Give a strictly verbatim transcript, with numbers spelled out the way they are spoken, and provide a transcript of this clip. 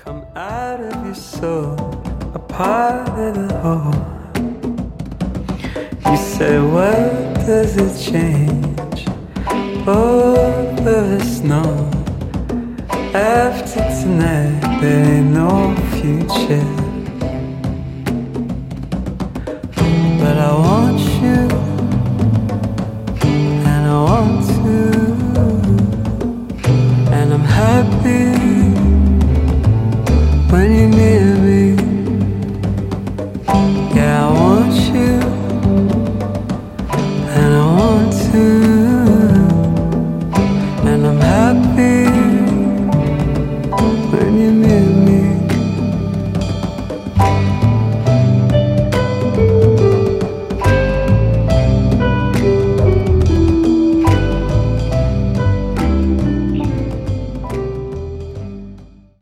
come out of your soul, a part of the whole. You say, what does it change? Both of us know after tonight there ain't no future. But I want you, and I want to, and I'm happy when you're near me. Yeah, I want you, and I want to, and I'm happy when you're near me.